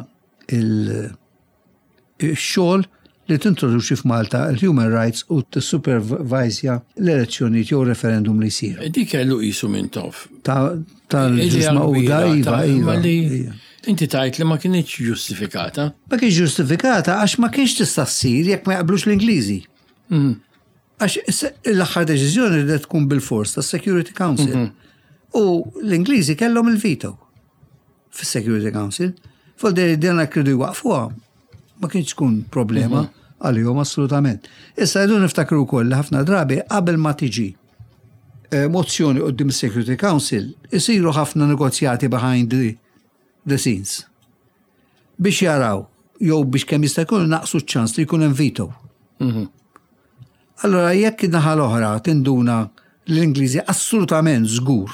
il-xogħol li tintroduċi f'Malta il-human rights u t-supervizja l-elezzjonijiet jew referendum li jsir. Dik kellu qisu minn tof. Tal-ġisma u da iva, iva. Inti tajt li ma kienx ġustifikata. Ma kienx ġustifikata għax ma kienx tista' ssir jekk ma jaqblux l-Ingliżi. Għax l-aħħar deċiżjoni li tkun bil-fors tas-Security Council. U l-Ingliżi kellhom il-veto fis-Security Council. Fol-deri dena kredu jwaqfuha. Ma kienx tkun problema għalihom assolutament. Issa jdu niftakru wkoll ħafna drabi qabel ma tiġi mozzjoni qudiem is-Security Council isiru ħafna negozjati behind the, the scenes. Biex jaraw jew biex kemm jista' jkun naqsu ċ-ċans li jkun hemm veto. Allora jekk naħa l-oħra tinduna l-Ingliżi assolutament żgur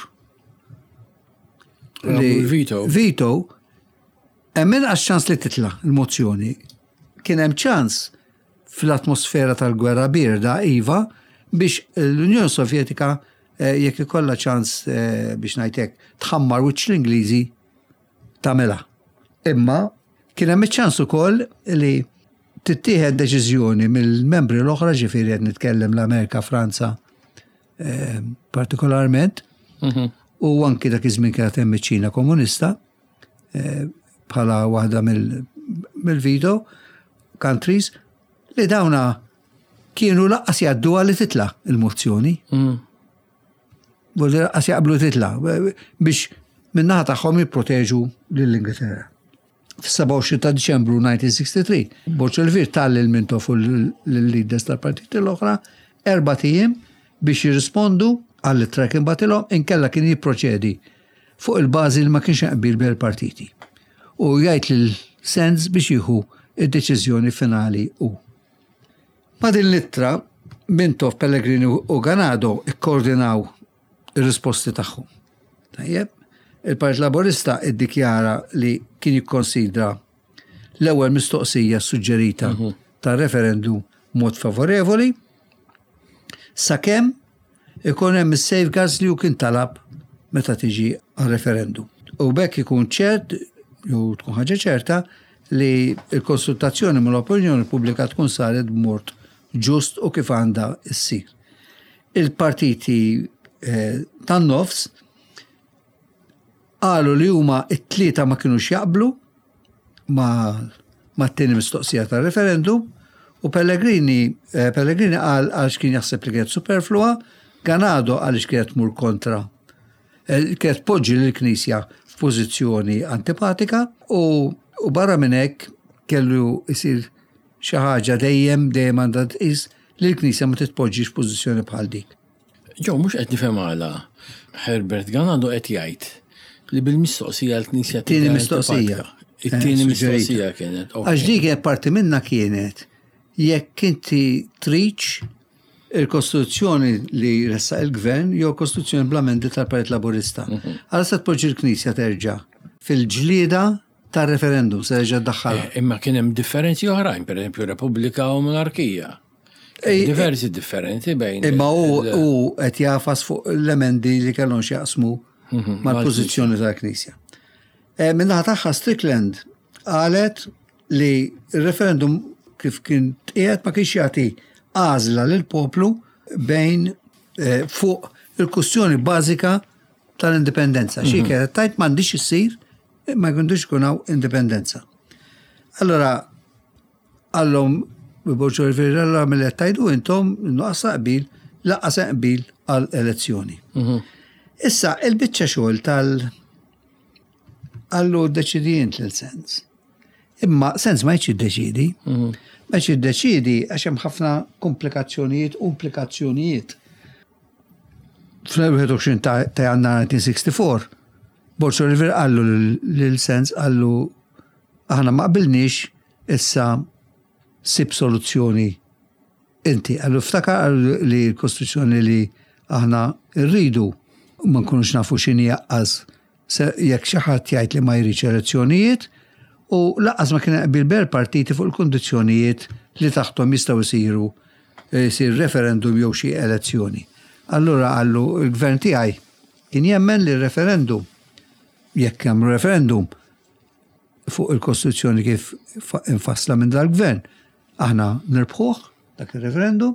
li veto. Veto Emmin għax ċans li titla il-mozzjoni. Kien hemm ċans fil-atmosfera tal-gwerra birda iva biex l-Unjoni Sovjetika jekk ikollha ċans biex ngħidlek tħammar wiċċ l-Ingliżi tagħmilha. Imma kien hemm iċ-ċans ukoll li tittieħed deċiżjoni mill-membri l-oħra ġifieri qed nitkellem l-Amerika, Franza partikolarment u anki dak iż-żmien kienet hemm iċ-Ċina komunista bħala waħda mill-veto countries li dawna kienu laqqas jgħaddu għalli titla il-mozzjoni. Bħalli laqqas jaqblu titla biex minnaħa tagħhom jipproteġu lill-Ingilterra. Fis-seba' u għoxrin ta' Diċembru nineteen sixty-three, Borċelvir tal-lil Mintoff u l-leaders tal-partiti l-oħra erba' ijiem biex jirrispondu għall-ittra kien batilhom inkella kien jipproċedi fuq il-bażi li ma kienx jaqbil bil-partiti. U jgħid l-sens biex jieħu id-deċiżjoni finali u. Ma din l-ittra, Mintoff, Pellegrini u Ganado ikkoordinaw ir-risposti tagħhom. Tajjeb, il-Partit Laburista iddikjara li kien jikkonsidra l-ewwel mistoqsija suġġerita tar-referendum mod favorevoli sakemm ikun hemm is-safeguards li hu kien talab meta tiġi għal-referendum. U bekk ikun ċert jew tkun ħaġa ċerta li l-konsultazzjoni mal-opinjoni pubblika tkun saret b'mod ġust u kif għandha ssir. Il-partiti eh, tan-nofs qalu li huma t-tlieta ma kinux jaqblu ma ma t-tieni mistoqsija tar-referendum u Pellegrini eh, Pellegrini qal għaliex kien jaħseb li kienet superflua, Ganado għaliex kienet tmur kontra eh, kienet poġġi lill-Knisja f'pożizzjoni antipatika u, u barra minn hekk kellu jsir xi ħaġa dejjem dejjem għandha tqis li l-Knisja ma titpoġġix f'pożizzjoni bħal dik. Ġew mhux qed nifhem għala Herbert Ganado qed jgħid li bil-mistoqsija l-Knisja tieni mistoqsija. It-tieni mistoqsija kienet. Għax dik parti minna kienet jekk inti triċ il-Kostituzzjoni li ressa il-Gvern jew Kostituzzjoni bl-amendi tal-Partit Laburista. Għal se tpoġġi l-Knisja terġa' fil-ġlieda tar-referendum se terġa' ddaħħalha. Imma kien hemm differenzi oħrajn, pereżempju Repubblika u Monarkija. Diversi differenti bejn. Imma hu qed jafas fuq l-emendi li kellhom x'jaqsmu mal-pożizzjoni tal-Knisja. Minnaħa tagħha Strickland qalet li r-referendum kif kien qiegħed ma kienx jagħti għażla lill-poplu bejn fuq il-kwistjoni bażika tal-indipendenza. Xi kienet tajt m'għandix issir ma jkundux ikun hawn indipendenza. Allora għallhom Borċelvir allora mill-qed tajdu intom nuqqas qbil laqqas qbil għal elezzjoni. Issa il-biċċa xogħol tal- għallu deċidijent l-sens. Imma sens ma jċi deċidi, ma jċi deċidi għaxem ħafna komplikazzjonijiet u implikazzjonijiet. Fl-għu ta' jannar nineteen sixty-four, Borċelvir għallu l-sens għallu aħna ma qbilniex issa sib soluzzjoni inti. Għallu ftakar li l-Kostituzzjoni li aħna rridu ma nkunux nafu x'inhi jaqqas jekk xi ħadd jgħid li ma jridx elezzjonijiet u laqqas ma kien qbil ber partiti fuq il-kundizzjonijiet li taħtom jistgħu jsiru jsir referendum jew xi elezzjoni. Allura għallu l-gvern tiegħi kien jemmen li r-referendum jekk jagħmlu referendum fuq il-Kostituzzjoni kif infassla minn dal-gvern, aħna nirbħuh dak il-referendum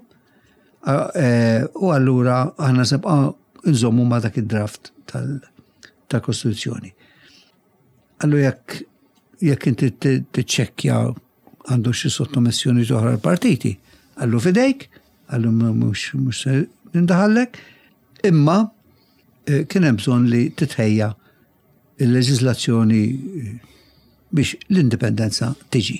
u allura aħna sebqa nżommu ma dak id-draft tal-Kostituzzjoni. Allu jekk jekk inti tiċċekkja għandu xi sottomissjoni oħra l-partiti, allu fidejk, allu mhux mhux nindaħallek, imma kien hemm bżonn li titħejja il-leġiżlazzjoni biex l-indipendenza tiġi.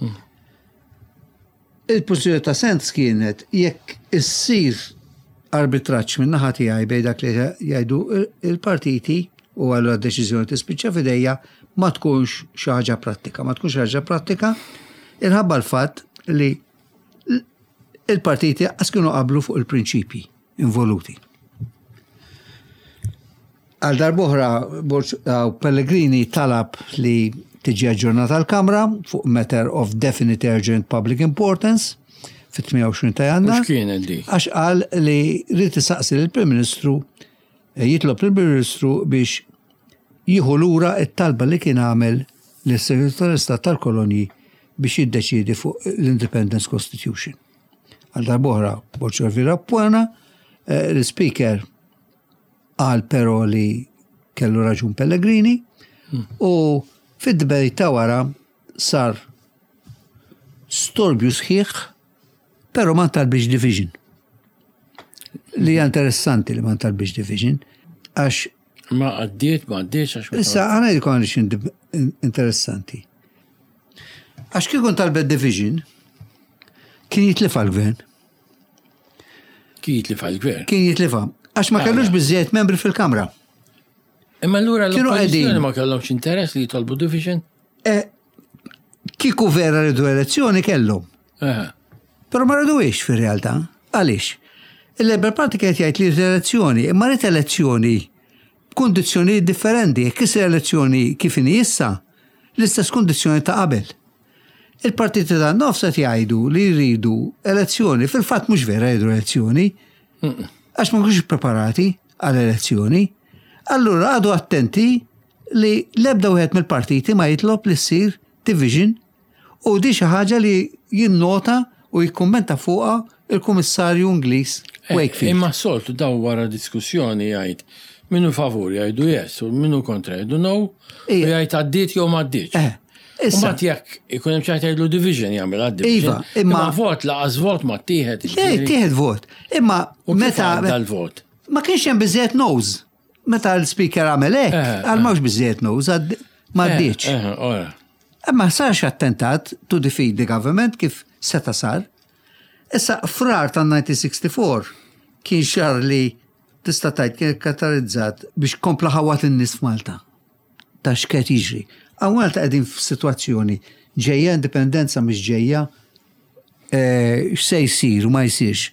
Il-pożizzjoni ta' Sens kienet jekk issir arbitraġġ minn naħa tiegħi bejn dak li jgħidu il-partiti u għallu għad-deċiżjoni tispiċċa f'idejja ma tkunx xi ħaġa prattika, ma tkunx ħaġa prattika inħabba l-fatt li il-partiti qas kienu qablu fuq il-prinċipji involuti. Għal darbohra Pellegrini talab li tiġi aġġornata l-Kamra fuq matter of definite urgent public importance fit-tmien u għoxrin ta' Jannar. X'kienet dik? Għax qal li rrid isaqsi lill-Prim Ministru jitlob lill-Prim Ministru biex jieħu lura t-talba li kien għamel lis-Segretarju Stat tal-Kolonji biex jiddeċiedi fuq l-Independence Constitution. Għal darbohra Borċa Elvira Puena, l-Speaker għal però li kellu raġun Pellegrini u fid-debate ta' wara sar storbju sħiħ, però ma talbix division. Li interessanti li ma talbix division, għax ma għaddiet, ma għaddiet, għax issa għana jkun interessanti. Għax kikun talbet division, kien jitlifa l-gvern. Kien jitlifa l-gvern? Kien jitlifa. Għax ma kellux bizziet membri fil-Kamra. Imma l-ura l-oppozizjoni ma kellhomx interess li jitolbu division? Kiku vera ridu elezzjoni kellhom. Però ma ridux fir-realtà. Għaliex? Il-Labour Party kienet jgħid li elezzjoni, imma rid elezzjoni b'kundizzjonijiet differenti, kif elezzjoni kif inhi issa, l-istess kundizzjoni ta' qabel. Il-partiti ta' nofsa jgħidu li jridu elezzjoni, fil-fatt mhux vera jridu elezzjoni, għax ma kienux preparati għall-elezzjoni. Allura għadu attenti li l-ebda wieħed mill-partiti ma jitlob li ssir division u di xi ħaġa li jinnota u jikkummenta fuqha il-Kummissarju Ingliż Wakefield. Imma soltu daw wara diskussjoni jgħid minnu favur jgħidu yes u minnu kontra jgħidu no u jgħid għaddiet jew ma għaddietx. Issa jekk ikun hemm xi jgħidlu division jagħmel għad-division. Imma vot laqas vot ma tieħed. Tieħed vot. Imma meta dal-vot. Ma kienx hemm biżejjed no's. Meta l-speaker għamel hekk, għal mawx biżejjed no's ma ddietx. Imma sarx attentat to defeat the government kif seta sar. Issa frar ta' nineteen sixty-four kien xar li tista' tgħid kien katarizzat biex kompla ħawat in-nies f'Malta. Ta' x'qed jiġri. Għawna ta' qegħdin f'sitwazzjoni ġejja indipendenza mhix ġejja x'se jsir u ma jsirx.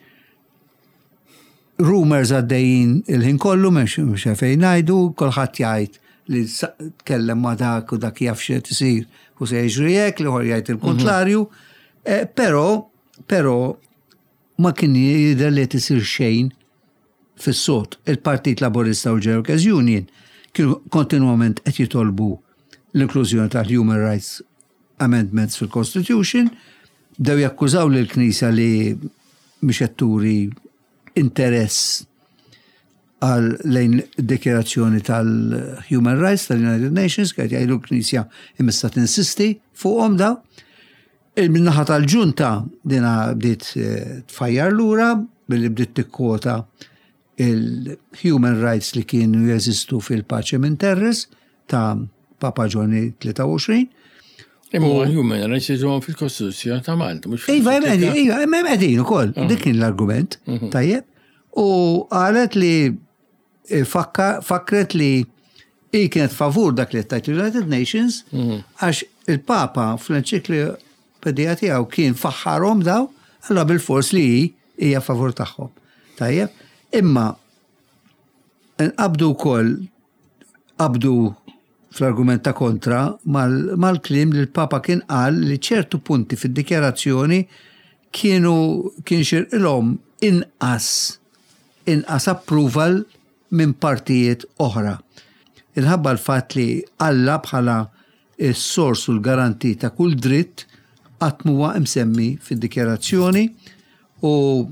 Rumors għaddejjin il-ħin kollu mhux fejn ngħidu, kulħadd jgħid li tkellem ma' dak u dak jaf x'qed isir u se jiġri hekk li ħor jgħid il-kontrarju, però però ma kien jidher li qed isir xejn fis-sod. Il-Partit Laburista u l-Workers Union kienu kontinwament qed jitolbu l-inklużjoni tal-Human Rights Amendments fil-Constitution, dew jakkużaw lill knisja li mhix qed turi interess għal lejn dikjerazzjoni tal-Human Rights tal-United Nations, kħed jgħidu l-Knisja imissa tinsisti fuqhom daw. Il-minnaħa tal-ġunta dina bdiet tfajjar lura billi bdiet tikkwota il-Human Rights li kienu jeżistu fil-paċe minn Terres ta' Papa Ġoni tlieta u għoxrin. Imma Human Rights jiġu fil-Kostituzzjoni ta' Malta, mhux Iva, iva, imma qegħdin ukoll, dik kien l-argument, tajjeb. U qalet li fakret li i kienet favur dak li tajt United Nations għax il-Papa fl-enċiklopedija tiegħu kien faħħarhom daw, allura bil-fors li hija favur tagħhom. Tajjeb, imma nqabdu wkoll qabdu fl-argument ta' kontra mal-klim li l-Papa kien qal li ċertu punti fid-dikjarazzjoni kienu kien xirqilhom inqas inqas approval minn partijiet oħra. inħabba l-fatt li Alla bħala s-sors u l-garanti ta' kull dritt qatt huwa msemmi fid-dikjarazzjoni u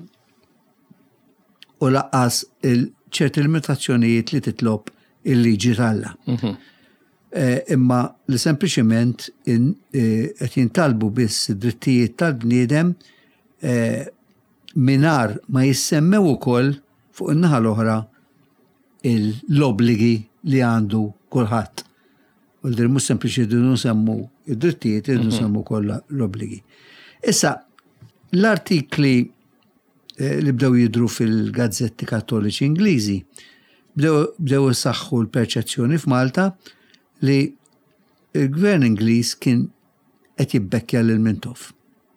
u laqqas ċerti limitazzjonijiet li titlob il-liġi tal-Alla. Imma li sempliċement qed jintalbu biss id-drittijiet tal-bniedem minar ma jissemmew ukoll fuq in-naħa l-oħra l-obbligi li għandu kulħadd. U l-dir mhux sempliċi dinu semmu id-drittijiet, dinu semmu kollha l-obbligi. Issa, l-artikli li bdew jidru fil-gazzetti kattoliċi Ingliżi bdew isaħħu l-perċezzjoni f'Malta li il-gvern Ingliż kien qed jibbekkja lil Mintoff.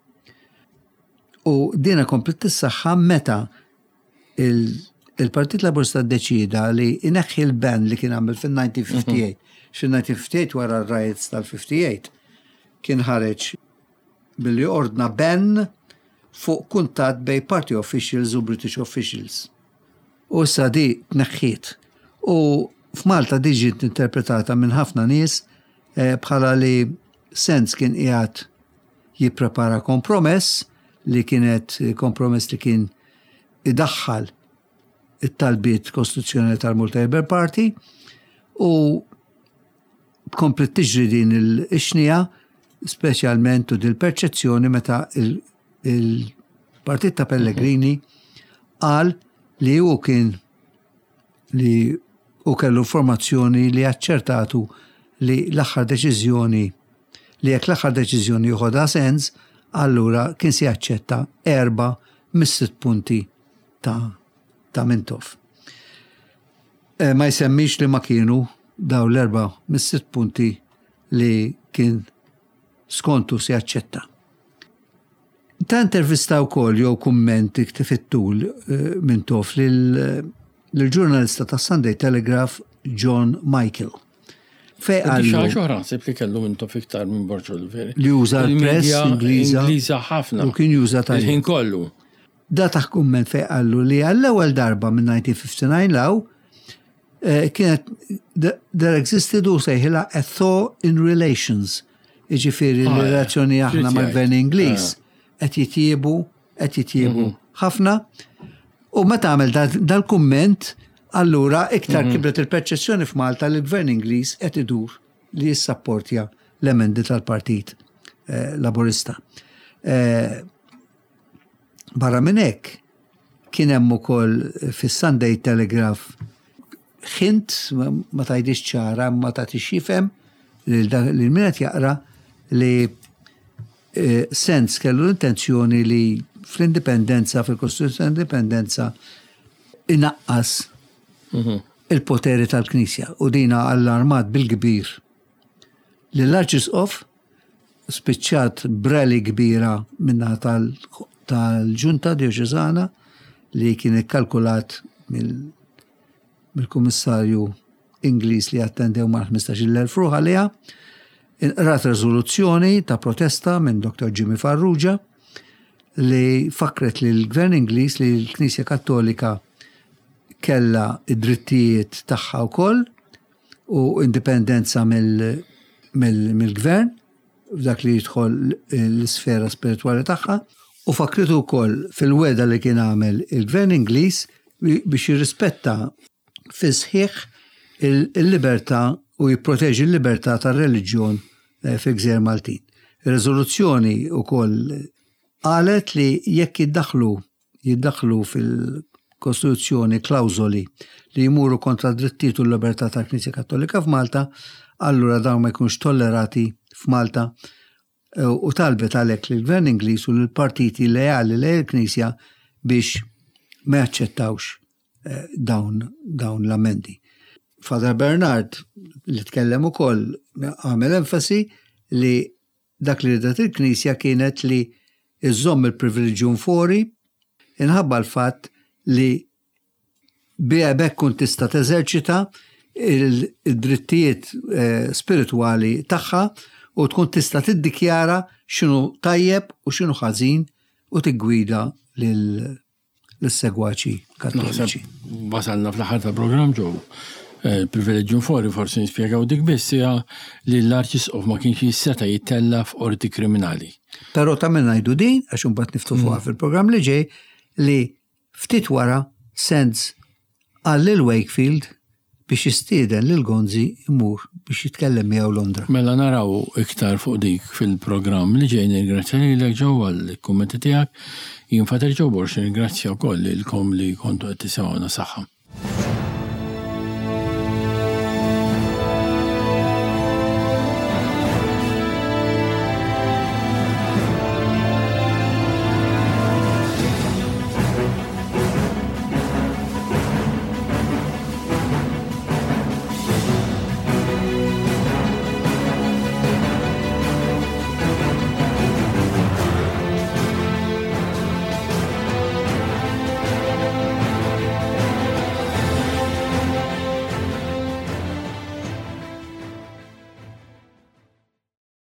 U dina komplet tissaħħa meta il-Partit Laburista ddeċida li ineħħi l-ban li kien għamel fin-nineteen fifty-eight. Fin-nineteen fifty-eight wara r-riots tal-fifty-eight kien ħareġ billi ordna ban fuq kuntat bej party officials u British officials. U sa di tneħħiet. U f'Malta di ġiet interpretata minn ħafna nies bħala li sens kien qiegħed jipprepara kompromess li kienet kompromess li kien idaħħal it-talbiet kostituzzjonali tal-Multi-Labour Party u komplet tiġri din il-ixnija speċjalment u dil-perċezzjoni meta il- il-Partit ta' Pellegrini qal li hu kien li u kellu informazzjoni li aċċertatu li l-aħħar deċiżjoni li jekk l-aħħar deċiżjoni joħodha sens, allura kien si jaċċetta erba' mis-sitt punti ta' ta' Mintoff. E, ma jsemmix li ma kienu daw l-erba' mis-sitt punti li kien skontu si jaċċetta. Ta' intervista wkoll jew kummenti ktifittul Mintoff lill-ġurnalista ta' Sunday Telegraph John Michael. Fej għallu. Xaħġoħra, sepp li kellu Mintoff iktar minn Borġo l-veri. Li juża l-press Ingliża. Ingliża ħafna. U kien juża ta' il-ħin kollu. Da taħ kumment fej għallu li għall-ewwel darba minn nineteen fifty-nine law kienet there existed u sejħila a thaw in relations. Iġifieri l-relazzjoni aħna mal-gvern Ingliż qed jitjiebu, qed jitjiebu ħafna. U meta għamel dal-kumment, allura iktar kibret il-perċezzjoni f'Malta li l-gvern Ingliż qed idur li jissapportja l-emendi tal-Partit Laburista. Barra minn hekk kien hemm ukoll fis-Sunday Telegraph ħint ma tgħidix ċara ma tagħtix jifhem li min qed jaqra li sens kellu l-intenzjoni li fl-indipendenza, fil-Kostituzzjoni indipendenza inaqqas il-poteri tal-Knisja u dina allarmat bil-kbir. Li l-Arċisqof spiċċat breli kbira minna tal-ġunta dioċeżana li kien ikkalkulat mill-Kummissarju Ingliż li attendew mal ħmistax-il elf ruħ għaliha. Inqrat riżoluzzjoni ta' protesta minn Doktor Jimmy Farrugia li fakret li l-Gvern Ingliż li l-Knisja Kattolika kella id-drittijiet tagħha wkoll u indipendenza mill-Gvern f'dak li jidħol l-sfera spiritwali tagħha u fakritu wkoll fil-weda li kien għamel il-Gvern Ingliż biex jirrispetta fi sħiħ il-libertà u jipproteġi l-libertà tar-reliġjon fil-Gżejjer Maltin. Ir-riżoluzzjoni wkoll qalet li jekk jiddaħlu jiddaħlu fil-Kostituzzjoni klawżoli li jmuru kontra d-drittijiet u l-libertà tal-Knisja Kattolika f'Malta, allura dawn ma jkunx tollerati f'Malta u talbet għalhekk lill-Gvern Ingliż u lill-partiti lejali lejn il-Knisja biex ma jaċċettawx dawn dawn l-amendi. Father Bernard li tkellem ukoll għamel enfasi li dak li ridet il-Knisja kienet li iżomm il-privileġġju fori inħabba l-fatt li biha bekk kun tista' teżerċita il-drittijiet spiritwali tagħha u tkun tista' tiddikjara x'inhu tajjeb u x'inhu ħażin u tiggwida lil l-segwaċi kattoliċi. Wasalna fl-aħħar tal-programm ġew. Il-privileġġju fori forsi nispjegaw dik biss hija li l-Arċisqof ma kienx jisseta jittella f'qorti kriminali. Però ta' minn ngħidu din għax imbagħad niftu fuqha fil-programm li ġej li ftit wara Sands qal lil Wakefield biex jistieden lil Gonzi imur biex jitkellem miegħu Londra. Mela naraw iktar fuq dik fil-programm li ġej nirgrazzja lilek ġew għall-kummenti tiegħek. Jien Fater Ġo Borx nirgrazzja wkoll lilkom li kontu qed tisewgħuna saħħa.